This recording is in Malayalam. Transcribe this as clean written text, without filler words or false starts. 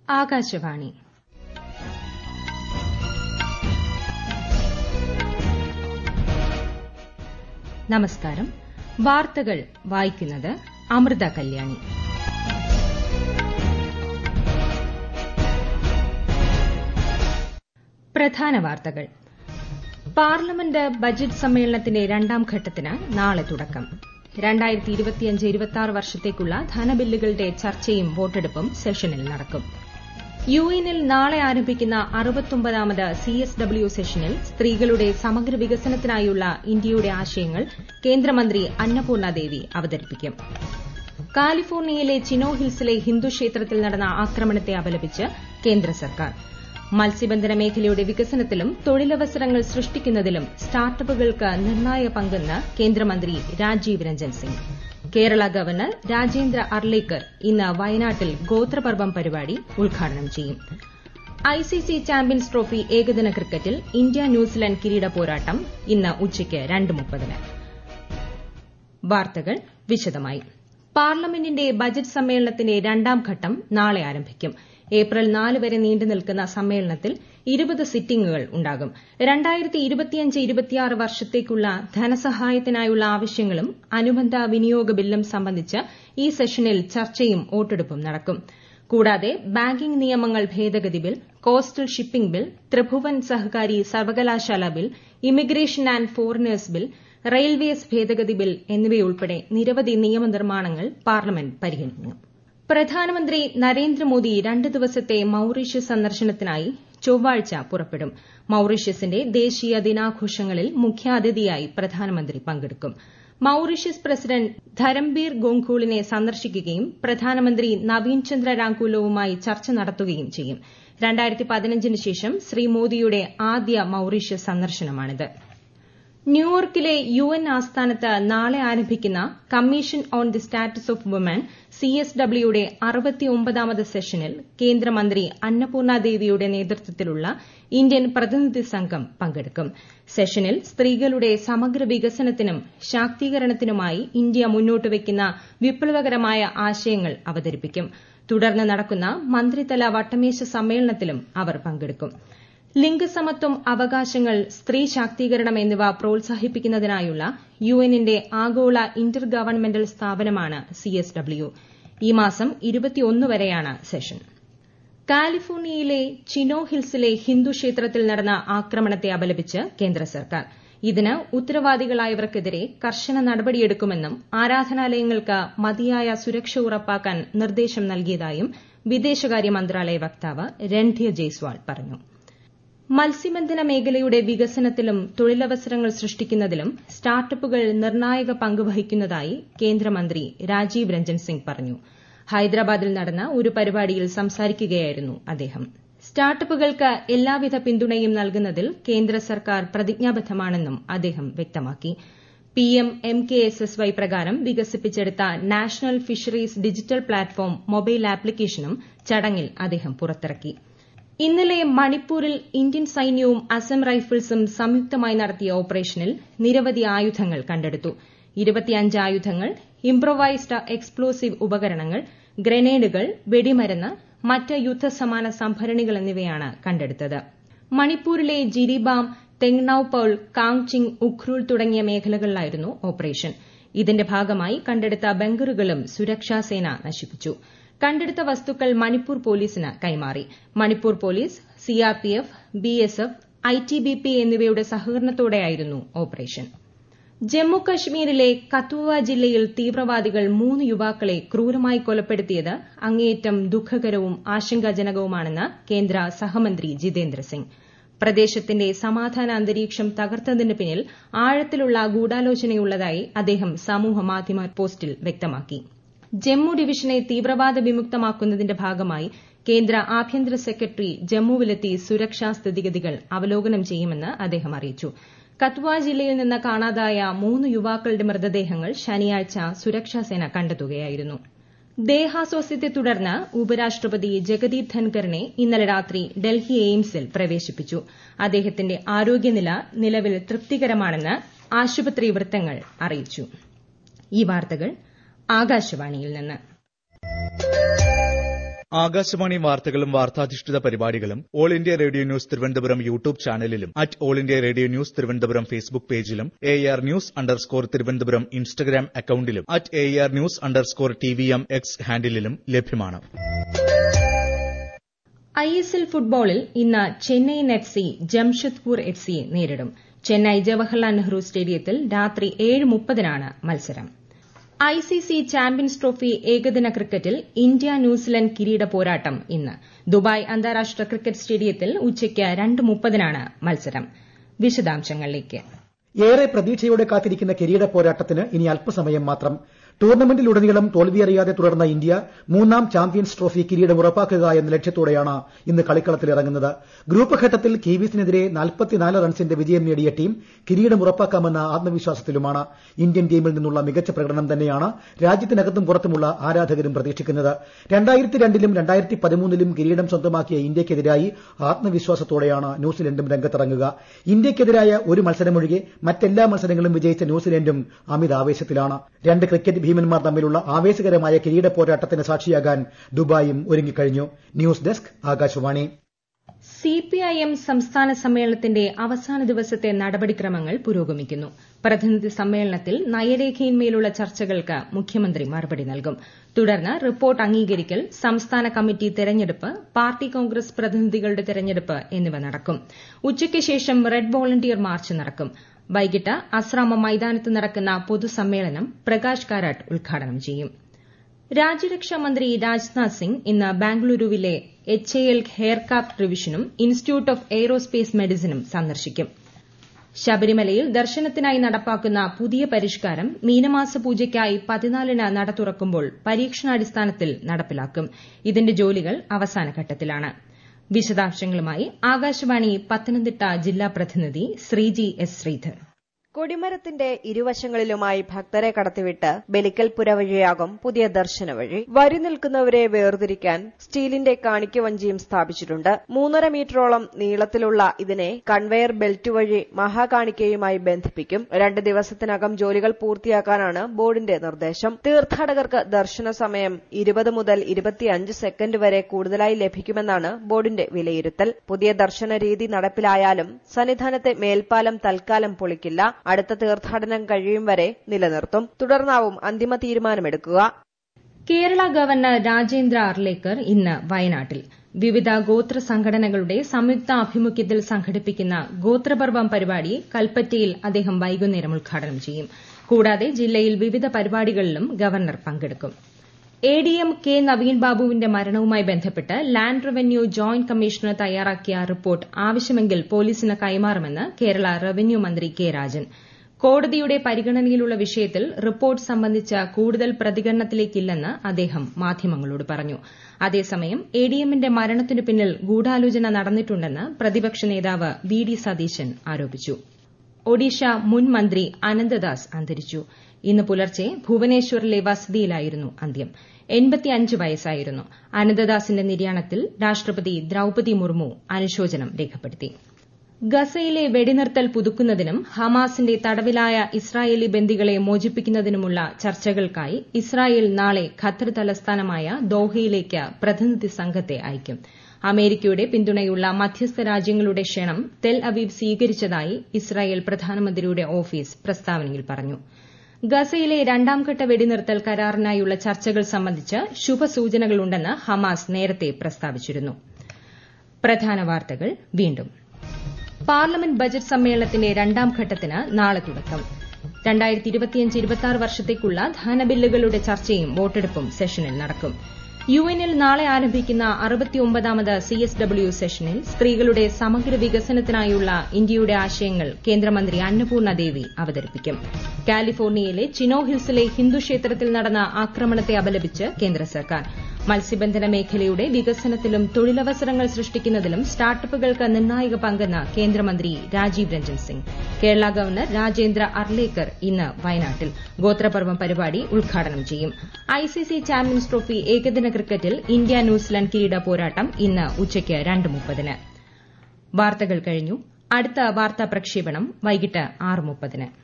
ആകാശവാണി. നമസ്കാരം. വാർത്തകൾ വായിക്കുന്നത് അമൃത കല്യാണി. പ്രധാന വാർത്തകൾ. പാർലമെന്റ് ബജറ്റ് സമ്മേളനത്തിന്റെ രണ്ടാം ഘട്ടത്തിന് നാളെ തുടക്കം. 2025-26 വർഷത്തേക്കുള്ള ധനബില്ലുകളുടെ ചർച്ചയും വോട്ടെടുപ്പും സെഷനിൽ നടക്കും. യുഎന്നിൽ നാളെ ആരംഭിക്കുന്ന 69ാമത് CSW സെഷനിൽ സ്ത്രീകളുടെ സമഗ്ര വികസനത്തിനായുള്ള ഇന്ത്യയുടെ ആശയങ്ങൾ കേന്ദ്രമന്ത്രി അന്നപൂർണ ദേവി അവതരിപ്പിക്കും. കാലിഫോർണിയയിലെ ചിനോ ഹിൽസിലെ ഹിന്ദു ക്ഷേത്രത്തിൽ നടന്ന ആക്രമണത്തെ അപലപിച്ച് കേന്ദ്ര സർക്കാർ. മത്സ്യബന്ധന മേഖലയുടെ വികസനത്തിലും തൊഴിലവസരങ്ങൾ സൃഷ്ടിക്കുന്നതിലും സ്റ്റാർട്ടപ്പുകൾക്ക് നിർണായക പങ്കെന്ന് കേന്ദ്രമന്ത്രി രാജീവ് രഞ്ജൻ സിംഗ്. കേരള ഗവർണർ രാജേന്ദ്ര അർലേക്കർ ഇന്ന് വയനാട്ടിൽ ഗോത്രപർവം പരിപാടി ഉദ്ഘാടനം ചെയ്യും. ICC ചാമ്പ്യൻസ് ട്രോഫി ഏകദിന ക്രിക്കറ്റിൽ ഇന്ത്യ ന്യൂസിലൻഡ് കിരീട പോരാട്ടം ഇന്ന് ഉച്ചയ്ക്ക് 2:30. വാർത്തകൾ വിശദമായി. പാർലമെന്റിന്റെ ബജറ്റ് സമ്മേളനത്തിന്റെ രണ്ടാം ഘട്ടം നാളെ ആരംഭിക്കും. ഏപ്രിൽ 4 വരെ നീണ്ടു നിൽക്കുന്ന സമ്മേളനത്തിൽ 20 സിറ്റിംഗുകൾ ഉണ്ടാകും. 2025-26 വർഷത്തേക്കുള്ള ധനസഹായത്തിനായുള്ള ആവശ്യങ്ങളും അനുബന്ധ വിനിയോഗ ബില്ലും സംബന്ധിച്ച് ഈ സെഷനിൽ ചർച്ചയും വോട്ടെടുപ്പും നടക്കും. കൂടാതെ ബാങ്കിംഗ് നിയമങ്ങൾ ഭേദഗതി bill, coastal shipping bill, Tribhuvan Sahakari സർവകലാശാല bill, immigration and foreigners bill, railways ഭേദഗതി ബിൽ എന്നിവയുൾപ്പെടെ നിരവധി നിയമനിർമ്മാണങ്ങൾ പാർലമെന്റ് പരിഗണിക്കും. പ്രധാനമന്ത്രി നരേന്ദ്രമോദി 2 ദിവസത്തെ മൌറീഷ്യസ് സന്ദർശനത്തിനായി ചൊവ്വാഴ്ച പുറപ്പെടും. മൌറീഷ്യസിന്റെ ദേശീയ ദിനാഘോഷങ്ങളിൽ മുഖ്യാതിഥിയായി പ്രധാനമന്ത്രി പങ്കെടുക്കും. മൌറീഷ്യസ് പ്രസിഡന്റ് ധരംബീർ ഗോങ്കൂളിനെ സന്ദർശിക്കുകയും പ്രധാനമന്ത്രി നവീൻ ചന്ദ്ര രാങ്കൂലവുമായി ചർച്ച നടത്തുകയും ചെയ്യും. 2015 ശേഷം ശ്രീ മോദിയുടെ ആദ്യ മൌറീഷ്യസ് സന്ദർശനമാണിത്. ന്യൂയോർക്കിലെ UN ആസ്ഥാനത്ത് നാളെ ആരംഭിക്കുന്ന commission on the status of women CSWയുടെ 69ാമത് സെഷനിൽ കേന്ദ്രമന്ത്രി അന്നപൂർണ ദേവിയുടെ നേതൃത്വത്തിലുള്ള ഇന്ത്യൻ പ്രതിനിധി സംഘം പങ്കെടുക്കും. സെഷനിൽ സ്ത്രീകളുടെ സമഗ്ര വികസനത്തിനും ശാക്തീകരണത്തിനുമായി ഇന്ത്യ മുന്നോട്ട് വയ്ക്കുന്ന വിപ്ലവകരമായ ആശയങ്ങൾ അവതരിപ്പിക്കും. തുടർന്ന് നടക്കുന്ന മന്ത്രിതല വട്ടമേശ സമ്മേളനത്തിലും അവർ പങ്കെടുക്കും. ലിംഗസമത്വം, അവകാശങ്ങൾ, സ്ത്രീ ശാക്തീകരണം എന്നിവ പ്രോത്സാഹിപ്പിക്കുന്നതിനായുള്ള UNന്റെ ആഗോള ഇന്റർ ഗവൺമെന്റൽ സ്ഥാപനമാണ് CSW. ഈ മാസം 21 വരെയാണ് സെഷൻ. കാലിഫോർണിയയിലെ ചിനോ ഹിൽസിലെ ഹിന്ദു ക്ഷേത്രത്തിൽ നടന്ന ആക്രമണത്തെ അപലപിച്ച് കേന്ദ്ര സർക്കാർ. ഇതിന് ഉത്തരവാദികളായവർക്കെതിരെ കർശന നടപടിയെടുക്കുമെന്നും ആരാധനാലയങ്ങൾക്ക് മതിയായ സുരക്ഷ ഉറപ്പാക്കാൻ നിർദ്ദേശം നൽകിയതായും വിദേശകാര്യ മന്ത്രാലയ വക്താവ് രൺധീർ ജയ്സ്വാൾ പറഞ്ഞു. മത്സ്യബന്ധന മേഖലയുടെ വികസനത്തിലും തൊഴിലവസരങ്ങൾ സൃഷ്ടിക്കുന്നതിലും സ്റ്റാർട്ടപ്പുകൾ നിർണായക പങ്ക് വഹിക്കുന്നതായി കേന്ദ്രമന്ത്രി രാജീവ് രഞ്ജൻ സിംഗ് പറഞ്ഞു. ഹൈദരാബാദിൽ നടന്ന ഒരു പരിപാടിയിൽ സംസാരിക്കുകയായിരുന്നു അദ്ദേഹം. സ്റ്റാർട്ടപ്പുകൾക്ക് എല്ലാവിധ പിന്തുണയും നൽകുന്നതിൽ കേന്ദ്ര സർക്കാർ പ്രതിജ്ഞാബദ്ധമാണെന്നും അദ്ദേഹം വ്യക്തമാക്കി. PMMKSSY പ്രകാരം വികസിപ്പിച്ചെടുത്ത national fisheries digital platform mobile ആപ്ലിക്കേഷനും ചടങ്ങിൽ അദ്ദേഹം പുറത്തിറക്കി. ഇന്നലെ മണിപ്പൂരിൽ ഇന്ത്യൻ സൈന്യവും അസം റൈഫിൾസും സംയുക്തമായി നടത്തിയ ഓപ്പറേഷനിൽ നിരവധി ആയുധങ്ങൾ കണ്ടെടുത്തു. 25 ആയുധങ്ങൾ, ഇംപ്രൊവൈസ്ഡ് എക്സ്പ്ലോസീവ് ഉപകരണങ്ങൾ, ഗ്രനേഡുകൾ, വെടിമരുന്ന്, മറ്റ് യുദ്ധസമാന സംഭരണികൾ എന്നിവയാണ് കണ്ടെടുത്തത്. മണിപ്പൂരിലെ ജിരിബാം, തെങ്നൌപൌൾ, കാങ്ചിങ്, ഉഖ്രൂൽ തുടങ്ങിയ മേഖലകളിലായിരുന്നു ഓപ്പറേഷൻ. ഇതിന്റെ ഭാഗമായി കണ്ടെടുത്ത ബങ്കറുകളും സുരക്ഷാസേന നശിപ്പിച്ചു. കണ്ടെടുത്ത വസ്തുക്കൾ മണിപ്പൂർ പോലീസിന് കൈമാറി. Manipur police, CRPF, BSF, ITBP എന്നിവയുടെ സഹകരണത്തോടെയായിരുന്നു ഓപ്പറേഷൻ. ജമ്മു കശ്മീരിലെ കത്വ ജില്ലയിൽ തീവ്രവാദികൾ 3 യുവാക്കളെ ക്രൂരമായി കൊലപ്പെടുത്തിയത് അങ്ങേയറ്റം ദുഃഖകരവും ആശങ്കാജനകവുമാണെന്ന് കേന്ദ്ര സഹമന്ത്രി ജിതേന്ദ്ര സിംഗ്. പ്രദേശത്തിന്റെ സമാധാന അന്തരീക്ഷം തകർത്തതിന് പിന്നിൽ ആഴത്തിലുള്ള ഗൂഢാലോചനയുള്ളതായി അദ്ദേഹം സമൂഹമാധ്യമ പോസ്റ്റിൽ വ്യക്തമാക്കി. ജമ്മു ഡിവിഷനെ തീവ്രവാദ വിമുക്തമാക്കുന്നതിന്റെ ഭാഗമായി കേന്ദ്ര ആഭ്യന്തര സെക്രട്ടറി ജമ്മുവിലെത്തി സുരക്ഷാ സ്ഥിതിഗതികൾ അവലോകനം ചെയ്യുമെന്ന് അദ്ദേഹം അറിയിച്ചു. കത്വ ജില്ലയിൽ നിന്ന് കാണാതായ 3 യുവാക്കളുടെ മൃതദേഹങ്ങൾ ശനിയാഴ്ച സുരക്ഷാസേന കണ്ടെത്തുകയായിരുന്നു. ദേഹാസ്വാസ്ഥ്യത്തെ തുടർന്ന് ഉപരാഷ്ട്രപതി ജഗദീപ് ധൻഖറിനെ ഇന്നലെ രാത്രി ഡൽഹി എയിംസിൽ പ്രവേശിപ്പിച്ചു. അദ്ദേഹത്തിന്റെ ആരോഗ്യനില നിലവിൽ തൃപ്തികരമാണെന്ന് ആശുപത്രി വൃത്തങ്ങൾ അറിയിച്ചു. ഈ വാർത്തകൾ ആകാശവാണിയിൽ നിന്ന്. ആകാശവാണി വാർത്തകളും വാർത്താധിഷ്ഠിത പരിപാടികളും all India radio news Thiruvananthapuram YouTube ചാനലിലും @all India radio news Thiruvananthapuram Facebook പേജിലും AR_News_തിരുവനന്തപുരം ഇൻസ്റ്റഗ്രാം അക്കൌണ്ടിലും @AR_News_TVM X ഹാൻഡിലും ലഭ്യമാണ്. ISL ഫുട്ബോളിൽ ഇന്ന് ചെന്നൈയിൻ FC ജംഷഡ്പൂർ FC നേരിടും. ചെന്നൈ ജവഹർലാൽ നെഹ്റു സ്റ്റേഡിയത്തിൽ രാത്രി 7:30-നാണ് മത്സരം. ICC ചാമ്പ്യൻസ് ട്രോഫി ഏകദിന ക്രിക്കറ്റിൽ ഇന്ത്യ ന്യൂസിലൻഡ് കിരീട പോരാട്ടം ഇന്ന്. ദുബായ് അന്താരാഷ്ട്ര ക്രിക്കറ്റ് സ്റ്റേഡിയത്തിൽ ഉച്ചയ്ക്ക് 2:30-നാണ് മത്സരം. വിശദാംശങ്ങളിലേക്ക്. ഏറെ പ്രതീക്ഷയോടെ കാത്തിരിക്കുന്ന കിരീട പോരാട്ടത്തിന് ഇനി അല്പസമയം മാത്രം. ടൂർണമെന്റിലുടനീളം തോൽവിയറിയാതെ തുടർന്ന ഇന്ത്യ 3ാം ചാമ്പ്യൻസ് ട്രോഫി കിരീടം ഉറപ്പാക്കുക എന്ന ലക്ഷ്യത്തോടെയാണ് ഇന്ന് കളിക്കളത്തിലിറങ്ങുന്നത്. ഗ്രൂപ്പ് ഘട്ടത്തിൽ കിവീസിനെതിരെ 44 റൺസിന്റെ വിജയം നേടിയ ടീം കിരീടം ഉറപ്പാക്കാമെന്ന ആത്മവിശ്വാസത്തിലുമാണ്. ഇന്ത്യൻ ടീമിൽ നിന്നുള്ള മികച്ച പ്രകടനം തന്നെയാണ് രാജ്യത്തിനകത്തും പുറത്തുമുള്ള ആരാധകരും പ്രതീക്ഷിക്കുന്നത്. 2002-ലും 2013-ലും കിരീടം സ്വന്തമാക്കിയ ഇന്ത്യയ്ക്കെതിരായി ആത്മവിശ്വാസത്തോടെയാണ് ന്യൂസിലൻഡും രംഗത്തിറങ്ങുക. ഇന്ത്യയ്ക്കെതിരായ ഒരു മത്സരമൊഴികെ മറ്റെല്ലാ മത്സരങ്ങളും വിജയിച്ച ന്യൂസിലൻഡും അമിതാവേശത്തിലാണ്. 2 ക്രിക്കറ്റ് ഭീമന്മാർ തമ്മിലുള്ള ആവേശകരമായ കിരീട പോരാട്ടത്തിന് സാക്ഷിയാകാൻ ദുബായും ഒരുങ്ങിക്കഴിഞ്ഞു. News desk Akashvani. CPIM സംസ്ഥാന സമ്മേളനത്തിന്റെ അവസാന ദിവസത്തെ നടപടിക്രമങ്ങൾ പുരോഗമിക്കുന്നു. പ്രതിനിധി സമ്മേളനത്തിൽ നയരേഖയിന്മേലുള്ള ചർച്ചകൾക്ക് മുഖ്യമന്ത്രി മറുപടി നൽകും. തുടർന്ന് റിപ്പോർട്ട് അംഗീകരിക്കൽ, സംസ്ഥാന കമ്മിറ്റി തെരഞ്ഞെടുപ്പ്, പാർട്ടി കോൺഗ്രസ് പ്രതിനിധികളുടെ തെരഞ്ഞെടുപ്പ് എന്നിവ നടക്കും. ഉച്ചയ്ക്ക് ശേഷം റെഡ് വോളണ്ടിയർ മാർച്ച് നടക്കും. വൈകിട്ട് അസ്രാമ മൈതാനത്ത് നടക്കുന്ന പൊതുസമ്മേളനം പ്രകാശ് കാരാട്ട് ഉദ്ഘാടനം ചെയ്യും. രാജ്യരക്ഷാ മന്ത്രി രാജ്നാഥ് സിംഗ് ഇന്ന് ബാംഗ്ലൂരുവിലെ HAL എയർക്രാഫ്റ്റ് റിവിഷനും ഇൻസ്റ്റിറ്റ്യൂട്ട് ഓഫ് എയ്റോസ്പേസ് മെഡിസിനും സന്ദർശിക്കും. ശബരിമലയിൽ ദർശനത്തിനായി നടപ്പാക്കുന്ന പുതിയ പരിഷ്കാരം മീനമാസ പൂജയ്ക്കായി 14-ന് നട തുറക്കുമ്പോൾ പരീക്ഷണാടിസ്ഥാനത്തിൽ നടപ്പിലാക്കും. ഇതിന്റെ ജോലികൾ അവസാന ഘട്ടത്തിലാണ്. വിശദാംശങ്ങളുമായി ആകാശവാണി പത്തനംതിട്ട ജില്ലാ പ്രതിനിധി ശ്രീജി എസ് ശ്രീധർ. കൊടിമരത്തിന്റെ ഇരുവശങ്ങളിലുമായി ഭക്തരെ കടത്തിവിട്ട് ബലിക്കൽപുര വഴിയാകും പുതിയ ദർശന വഴി. വരി നിൽക്കുന്നവരെ വേർതിരിക്കാൻ സ്റ്റീലിന്റെ കാണിക്കവഞ്ചിയും സ്ഥാപിച്ചിട്ടുണ്ട്. 3.5 മീറ്ററോളം നീളത്തിലുള്ള ഇതിനെ കൺവെയർ ബെൽറ്റ് വഴി മഹാകാണിക്കയുമായി ബന്ധിപ്പിക്കും. 2 ദിവസത്തിനകം ജോലികൾ പൂർത്തിയാക്കാനാണ് ബോർഡിന്റെ നിർദ്ദേശം. തീർത്ഥാടകർക്ക് ദർശന സമയം 20 മുതൽ 25 സെക്കൻഡ് വരെ കൂടുതലായി ലഭിക്കുമെന്നാണ് ബോർഡിന്റെ വിലയിരുത്തൽ. പുതിയ ദർശന രീതി നടപ്പിലായാലും സന്നിധാനത്തെ മേൽപ്പാലം തൽക്കാലം പൊളിക്കില്ല. അടുത്ത തീർത്ഥാടനം കഴിയും വരെ നിലനിർത്തും. തുടർന്നാവും അന്തിമ തീരുമാനമെടുക്കുക. കേരള ഗവർണർ രാജേന്ദ്ര അർലേക്കർ ഇന്ന് വയനാട്ടിൽ. വിവിധ ഗോത്ര സംഘടനകളുടെ സംയുക്താഭിമുഖ്യത്തിൽ സംഘടിപ്പിക്കുന്ന ഗോത്രപർവം പരിപാടി കൽപ്പറ്റയിൽ അദ്ദേഹം വൈകുന്നേരം ഉദ്ഘാടനം ചെയ്യും. കൂടാതെ ജില്ലയിൽ വിവിധ പരിപാടികളിലും ഗവർണർ പങ്കെടുക്കും. ADM കെ നവീൻ ബാബുവിന്റെ മരണവുമായി ബന്ധപ്പെട്ട് ലാൻഡ് റവന്യൂ ജോയിന്റ് കമ്മീഷണർ തയ്യാറാക്കിയ റിപ്പോർട്ട് ആവശ്യമെങ്കിൽ പോലീസിന് കൈമാറുമെന്ന് കേരള റവന്യൂ മന്ത്രി കെ രാജൻ. കോടതിയുടെ പരിഗണനയിലുള്ള വിഷയത്തിൽ റിപ്പോർട്ട് സംബന്ധിച്ച കൂടുതൽ പ്രതികരണത്തിലേക്കില്ലെന്ന് അദ്ദേഹം മാധ്യമങ്ങളോട് പറഞ്ഞു. അതേസമയം ADMന്റെ മരണത്തിനു പിന്നിൽ ഗൂഢാലോചന നടന്നിട്ടുണ്ടെന്ന് പ്രതിപക്ഷ നേതാവ് VD സതീശൻ ആരോപിച്ചു. ഒഡീഷ മുൻ മന്ത്രി അനന്തദാസ് അന്തരിച്ചു. ഇന്ന് പുലർച്ചെ ഭുവനേശ്വറിലെ വസതിയിലായിരുന്നു അന്ത്യം. 85 വയസ്സായിരുന്നു. അനന്തദാസിന്റെ നിര്യാണത്തിൽ രാഷ്ട്രപതി ദ്രൌപദി മുർമു അനുശോചനം രേഖപ്പെടുത്തി. ഗസയിലെ വെടിനിർത്തൽ പുതുക്കുന്നതിനും ഹമാസിന്റെ തടവിലായ ഇസ്രായേലി ബന്ദികളെ മോചിപ്പിക്കുന്നതിനുമുള്ള ചർച്ചകൾക്കായി ഇസ്രായേൽ നാളെ ഖത്തർ തലസ്ഥാനമായ ദോഹയിലേക്ക് പ്രതിനിധി സംഘത്തെ അയക്കും. അമേരിക്കയുടെ പിന്തുണയുള്ള മധ്യസ്ഥ രാജ്യങ്ങളുടെ ക്ഷണം തെൽ അവീവ് സ്വീകരിച്ചതായി ഇസ്രായേൽ പ്രധാനമന്ത്രിയുടെ ഓഫീസ് പ്രസ്താവനയിൽ പറഞ്ഞു. ഗസയിലെ 2ാംഘട്ട വെടിനിർത്തൽ കരാറിനായുള്ള ചർച്ചകൾ സംബന്ധിച്ച് ശുഭസൂചനകളുണ്ടെന്ന് ഹമാസ് നേരത്തെ പ്രസ്താവിച്ചിരുന്നു. പ്രധാന വാർത്തകൾ വീണ്ടും. പാർലമെന്റ് ബജറ്റ് സമ്മേളനത്തിന്റെ 2ാം ഘട്ടത്തിന് നാളെ തുടക്കം. 2025-26 വർഷത്തേക്കുള്ള ധനബില്ലുകളുടെ ചർച്ചയും വോട്ടെടുപ്പും സെഷനിൽ നടക്കും. യുഎന്നിൽ നാളെ ആരംഭിക്കുന്ന 69ാമത് CSW സെഷനിൽ സ്ത്രീകളുടെ സമഗ്ര വികസനത്തിനായുള്ള ഇന്ത്യയുടെ ആശയങ്ങൾ കേന്ദ്രമന്ത്രി അന്നപൂർണ ദേവി അവതരിപ്പിക്കും. കാലിഫോർണിയയിലെ ചിനോ ഹിൽസിലെ ഹിന്ദു ക്ഷേത്രത്തിൽ നടന്ന ആക്രമണത്തെ അപലപിച്ച് കേന്ദ്ര സർക്കാർ. മത്സ്യബന്ധന മേഖലയുടെ വികസനത്തിലും തൊഴിലവസരങ്ങൾ സൃഷ്ടിക്കുന്നതിലും സ്റ്റാർട്ടപ്പുകൾക്ക് നിർണായക പങ്കെന്ന് കേന്ദ്രമന്ത്രി രാജീവ് രഞ്ജൻ സിംഗ്. കേരള ഗവർണർ രാജേന്ദ്ര അർലേക്കർ ഇന്ന് വയനാട്ടിൽ ഗോത്രപർവം പരിപാടി ഉദ്ഘാടനം ചെയ്യും. ICC ചാമ്പ്യൻസ് ട്രോഫി ഏകദിന ക്രിക്കറ്റിൽ ഇന്ത്യ ന്യൂസിലൻഡ് കിരീട പോരാട്ടം ഇന്ന് ഉച്ചയ്ക്ക് 2:30-ന്. വാർത്തകൾ കഴിഞ്ഞു. അടുത്ത വാർത്താ പ്രക്ഷേപണം വൈകിട്ട് 6:30-ന്.